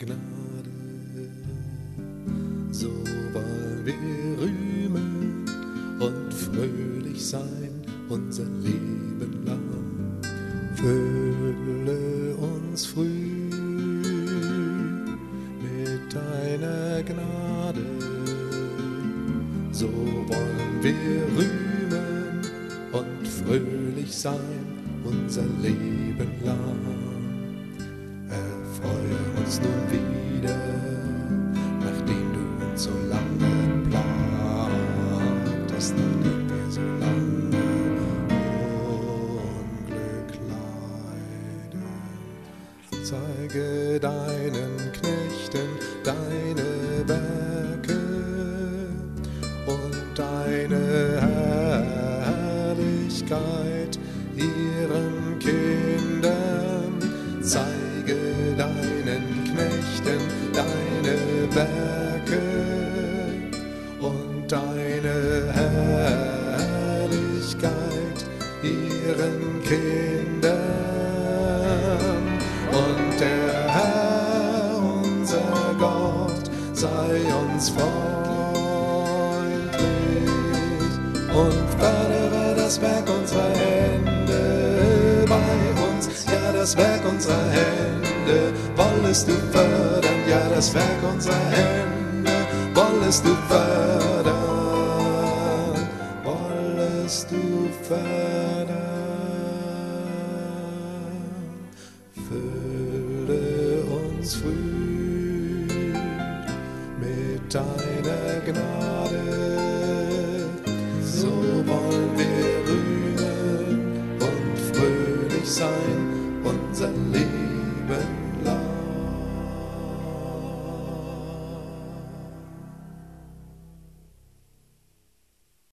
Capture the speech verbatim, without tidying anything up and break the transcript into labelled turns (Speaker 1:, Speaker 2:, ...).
Speaker 1: Gnade. So wollen wir rühmen und fröhlich sein unser Leben lang. Fülle uns früh mit deiner Gnade. So wollen wir rühmen und fröhlich sein unser Leben lang. Erfreue uns nun wieder, nachdem du uns so lange plagtest, nachdem wir so lange Unglück leiden. Zeige deinen Knechten deine Werke und deine Herrlichkeit ihren Kindern. Zeige deinen Knechten deine Werke und deine Herrlichkeit ihren Kindern. Und der Herr, unser Gott, sei uns freundlich und fördere das Werk unserer Hände bei uns. Ja, das Werk unserer Hände wollest du fördern. Ja, das Werk unserer Hände wollest du fördern. Wollest du fördern. Fülle uns früh mit deiner Gnade. So wollen wir rühmen und fröhlich sein unser Leben